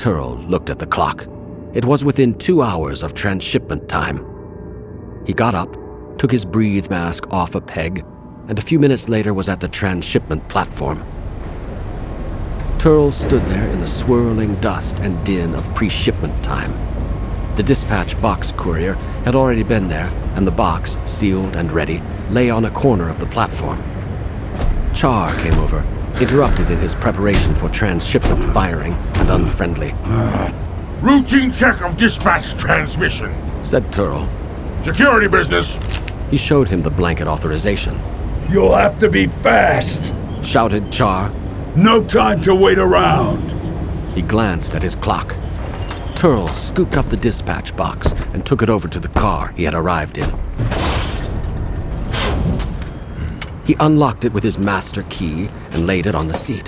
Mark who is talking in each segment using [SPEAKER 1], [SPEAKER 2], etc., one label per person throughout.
[SPEAKER 1] Turl looked at the clock. It was within 2 hours of transshipment time. He got up, took his breathe mask off a peg, and a few minutes later was at the transshipment platform. Turl stood there in the swirling dust and din of pre-shipment time. The dispatch box courier had already been there, and the box, sealed and ready, lay on a corner of the platform. Char came over, interrupted in his preparation for transshipment firing and unfriendly.
[SPEAKER 2] Routine check of dispatch transmission,
[SPEAKER 1] said Turl.
[SPEAKER 2] Security business.
[SPEAKER 1] He showed him the blanket authorization.
[SPEAKER 3] You'll have to be fast,
[SPEAKER 1] shouted Char.
[SPEAKER 3] No time to wait around.
[SPEAKER 1] He glanced at his clock. Turl scooped up the dispatch box and took it over to the car he had arrived in. He unlocked it with his master key and laid it on the seat.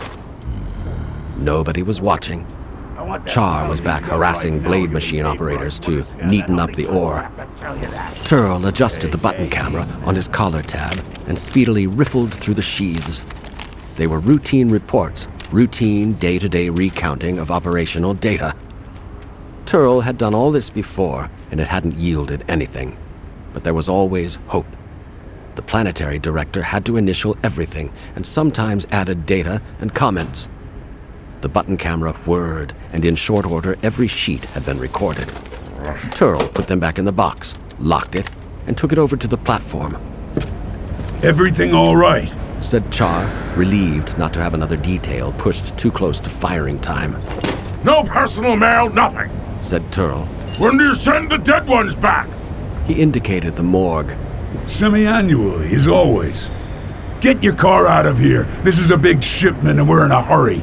[SPEAKER 1] Nobody was watching. Char was back harassing blade machine operators to neaten up the ore. Turl adjusted the button camera on his collar tab and speedily riffled through the sheaths. They were routine reports, routine day-to-day recounting of operational data. Turl had done all this before, and it hadn't yielded anything. But there was always hope. The planetary director had to initial everything, and sometimes added data and comments. The button camera whirred, and in short order, every sheet had been recorded. Turl put them back in the box, locked it, and took it over to the platform.
[SPEAKER 3] Everything all right?
[SPEAKER 1] Said Char, relieved not to have another detail pushed too close to firing time.
[SPEAKER 2] No personal mail, nothing,
[SPEAKER 1] said Turl.
[SPEAKER 2] When do you send the dead ones back?
[SPEAKER 1] He indicated the morgue.
[SPEAKER 3] Semi-annually, as always. Get your car out of here. This is a big shipment and we're in a hurry.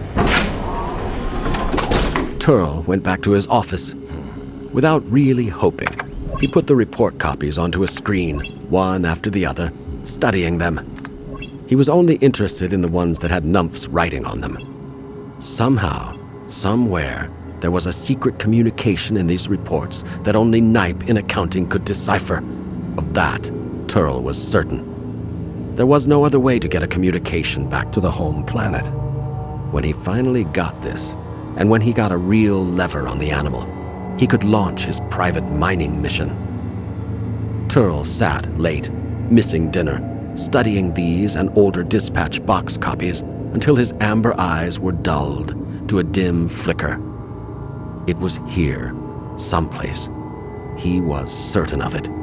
[SPEAKER 1] Turl went back to his office. Without really hoping, he put the report copies onto a screen, one after the other, studying them. He was only interested in the ones that had Nump's writing on them. Somehow, somewhere, there was a secret communication in these reports that only Knipe in accounting could decipher. Of that, Turl was certain. There was no other way to get a communication back to the home planet. When he finally got this, and when he got a real lever on the animal, he could launch his private mining mission. Turl sat late, missing dinner, studying these and older dispatch box copies until his amber eyes were dulled to a dim flicker. It was here, someplace. He was certain of it.